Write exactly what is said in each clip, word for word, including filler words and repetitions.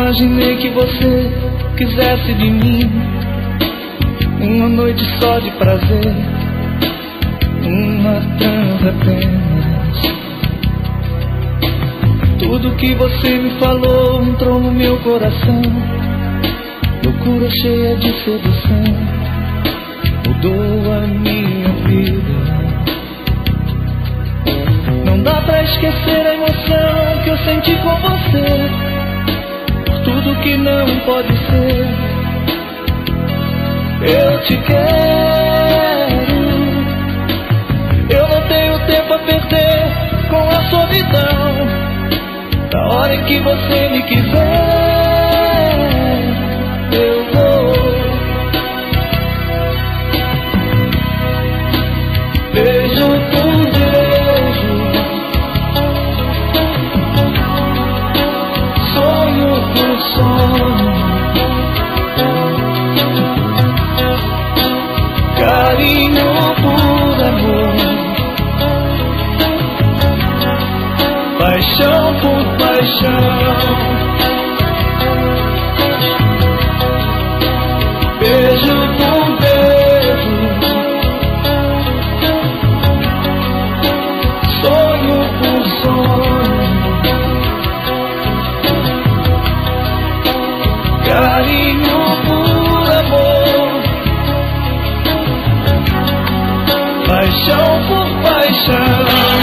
imaginei que você quisesse de mim uma noite só de prazer, uma transa apenas. Tudo que você me falou entrou no meu coração, loucura cheia de sedução, mudou a minha vida. Não dá pra esquecer a emoção que eu senti com você, por tudo que não pode ser. Eu te quero, eu não tenho tempo a perder com a solidão. Na hora em que você me quiser, eu vou. Beijo por beijo, sonho por sonho, carinho por amor, paixão por paixão. Beijo por beijo, sonho por sonho, carinho por amor, paixão por paixão.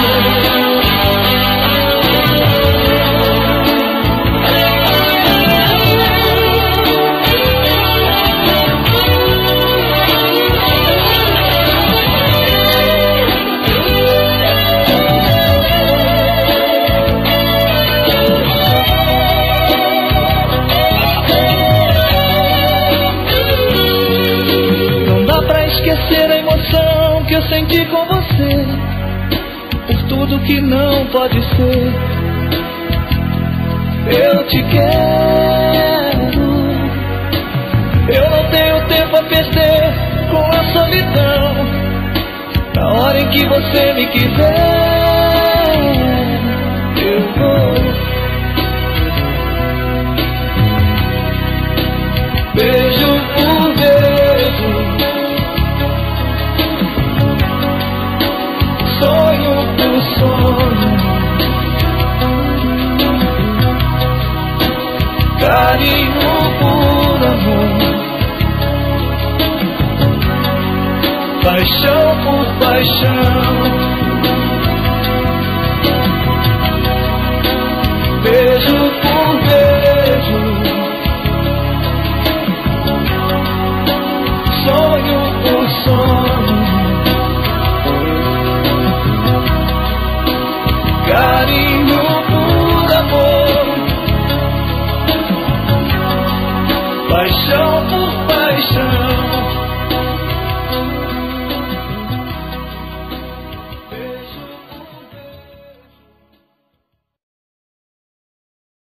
Esquecer a emoção que eu senti com você, por tudo que não pode ser. Eu te quero, eu não tenho tempo a perder com a solidão. Na hora em que você me quiser, eu vou. Beijo por beijo, sonho por sonho, carinho por amor, paixão por paixão.